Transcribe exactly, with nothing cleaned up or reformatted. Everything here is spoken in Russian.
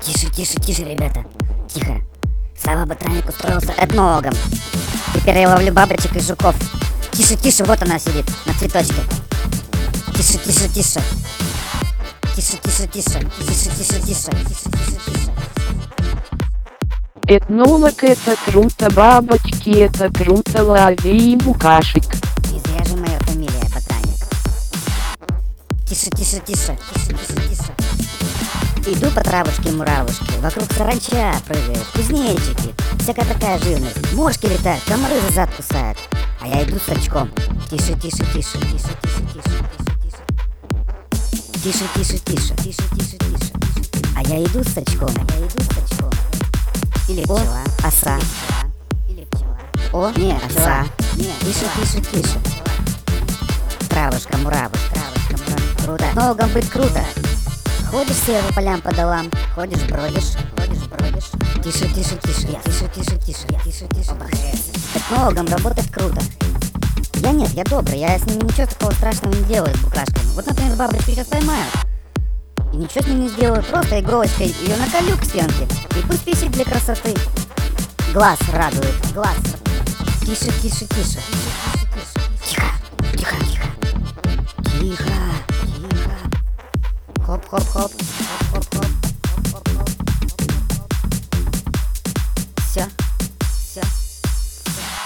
Тише, тише, тише, ребята. Тихо. Слава Ботаник устроился этнологом. Теперь я ловлю бабочек и жуков. Тише, тише, вот она сидит на цветочке. Тише, тише, тише. Тише, тише, тише. Тише, тише, тише. Тише, тише, тише. Этнолог — это круто, бабочки — это круто, лови букашек. Не зря же моя фамилия Ботаник. Тише, тише, тише. Тише, тише, тише. Иду по травушке-муравушке, вокруг саранча прыгают, кузнечики, всякая такая живность. Мошки летают, комары за зад кусают. А я иду с очком. Тише, тише, тише, тише, тише, тише, тише, тише, тише, тише, тише, тише, тише. А я иду с очком, а я иду с очком. Или пчела, оса. Или пчела. О, не, оса. Тише, тише, тише. Травушка, муравушка, травушка, муравушка. Круто. Ногам быть круто. Ходишь себе по полям, по долам, ходишь, бродишь, ходишь, бродишь. Тише, тише, тише, тише, тише, тише, тише, тише. Этнологом работать круто. Я нет, я добрый, я с ними ничего такого страшного не делаю, с букашками. Вот, например, бабочку сейчас поймаю. И ничего с ним не сделаю, просто иголочкой ее наколю к стенке. И пусть висит для красоты. Глаз радует, глаз. Тише, тише, тише. Тихо, тихо, тихо. Тихо, тихо. Хоп-хоп-хоп.